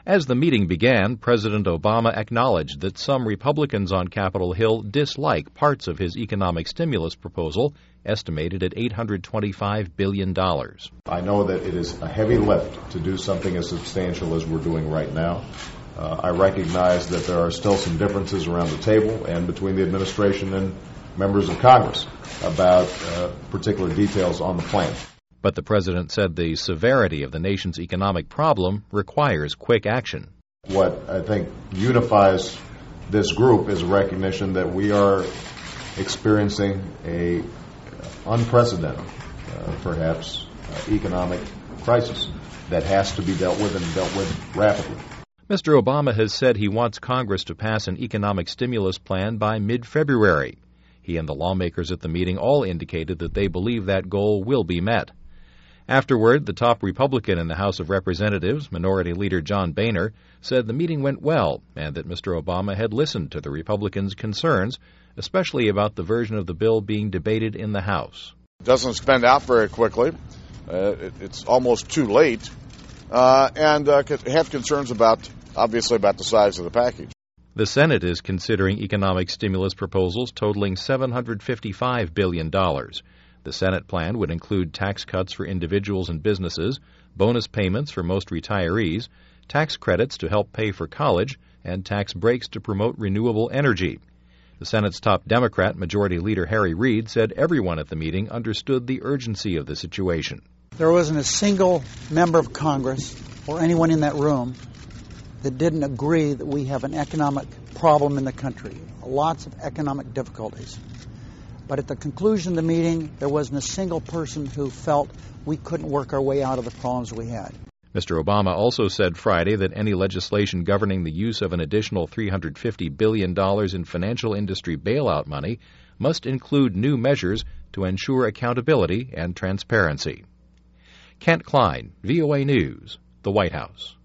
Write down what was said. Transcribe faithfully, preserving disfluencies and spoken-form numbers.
As the meeting began, President Obama acknowledged that some Republicans on Capitol Hill dislike parts of his economic stimulus proposal, estimated at eight hundred twenty-five billion dollars. I know that it is a heavy lift to do something as substantial as we're doing right now. Uh, I recognize that there are still some differences around the table and between the administration and members of Congress about uh, particular details on the plan. But the president said the severity of the nation's economic problem requires quick action. What I think unifies this group is a recognition that we are experiencing a unprecedented, uh, perhaps, uh, economic crisis that has to be dealt with and dealt with rapidly. Mister Obama has said he wants Congress to pass an economic stimulus plan by mid-February. He and the lawmakers at the meeting all indicated that they believe that goal will be met. Afterward, the top Republican in the House of Representatives, Minority Leader John Boehner, said the meeting went well and that Mister Obama had listened to the Republicans' concerns, especially about the version of the bill being debated in the House. It doesn't spend out very quickly. Uh, it, it's almost too late. Uh, and uh, have concerns about, obviously, about the size of the package. The Senate is considering economic stimulus proposals totaling seven hundred fifty-five billion dollars. The Senate plan would include tax cuts for individuals and businesses, bonus payments for most retirees, tax credits to help pay for college, and tax breaks to promote renewable energy. The Senate's top Democrat, Majority Leader Harry Reid, said everyone at the meeting understood the urgency of the situation. There wasn't a single member of Congress or anyone in that room that didn't agree that we have an economic problem in the country, lots of economic difficulties. But at the conclusion of the meeting, there wasn't a single person who felt we couldn't work our way out of the problems we had. Mister Obama also said Friday that any legislation governing the use of an additional three hundred fifty billion dollars in financial industry bailout money must include new measures to ensure accountability and transparency. Kent Klein, V O A News, the White House.